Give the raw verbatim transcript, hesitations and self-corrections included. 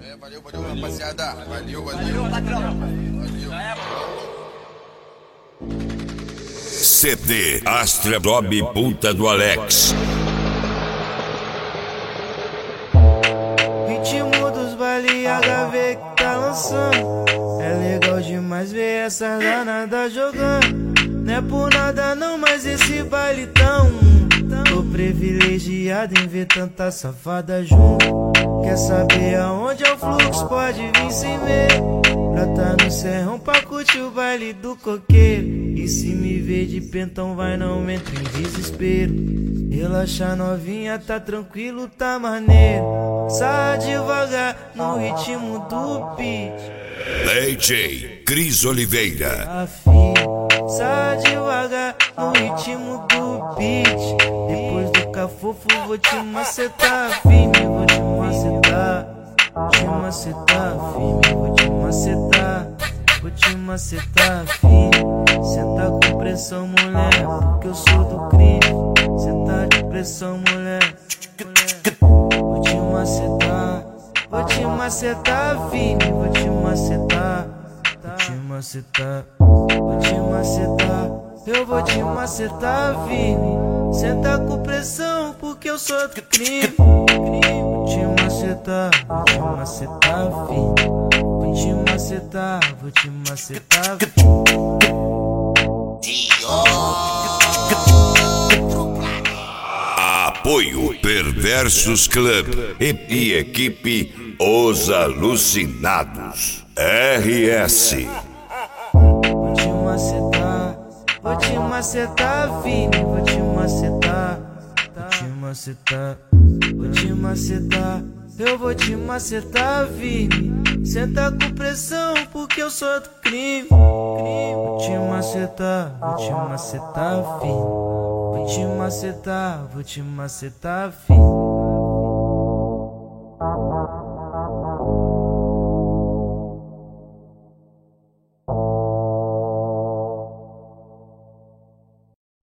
É, valeu, valeu, rapaziada. Valeu, valeu. Valeu. C D Astra Bob Puta do Alex. Ritmo dos baile H V que tá lançando. É legal demais ver essa danada jogando. Não é por nada não, mas esse baile tão tô privilegiado em ver tanta safada junto. Quer saber aonde é o fluxo? Pode vir sem medo. Pra tá no serrão pra curtir o baile do coqueiro. E se me ver de pentão vai, não entra em desespero. Relaxa novinha, tá tranquilo, tá maneiro. Sai devagar no ritmo do beat. D J Cris Oliveira. Afim, sai devagar no ritmo do beat. Depois do cafofo vou te macetar firme, vou te macetar. Te macetar firme, vou te macetar. Vou te macetar firme. Senta com pressão, mulher, porque eu sou do crime. Senta de pressão, mulher, mulher. Vou te macetar, vou te macetar firme, vou te macetar. Vou te macetar, vou te macetar. Eu vou te macetar firme. Senta com pressão, porque eu sou do crime. Vou te macetar, vou te macetar firme. Vou te macetar, vou te macetar firme. Apoio Perversos Club e equipe Os Alucinados. R S. Vou te macetar, vou te macetar firme, vou te macetar, vou te macetar, vou te macetar, eu vou te macetar firme. Senta com pressão, porque eu sou do crime. Vou te macetar, vou te macetar firme. Vou te macetar, vou te macetar firme.